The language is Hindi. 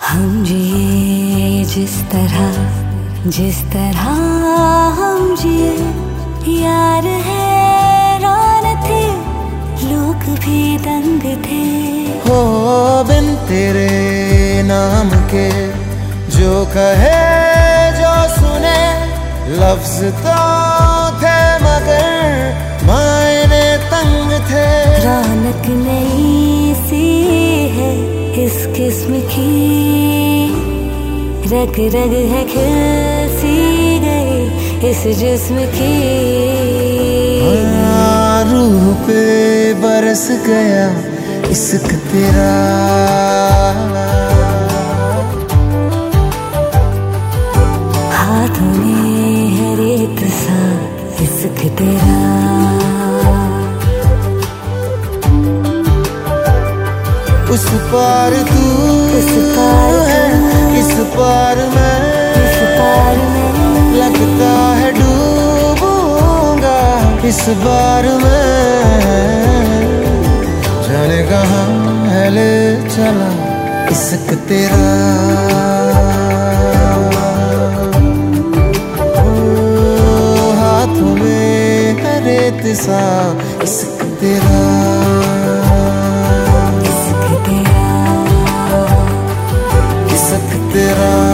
हम जिए जिस तरह हम जिए, यार हैरान थे, लोग भी दंग थे। हो बिन तेरे नाम के जो कहे जो सुने, लफ्ज तो थे मगर मायने तंग थे। रौनक नई सी है इस किस्म की, रग रग है खिल सी गई इस जिस्म की। रूह पे बरस गया इश्क तेरा, हाथों में है रेत सा इश्क तेरा। उस पार तू है, इस पार मैं, लगता है डूबूंगा इस बार मैं। जाने कहाँ है ले चला इश्क तेरा, हाथों में है रेत सा इश्क तेरा। इश्क तेरा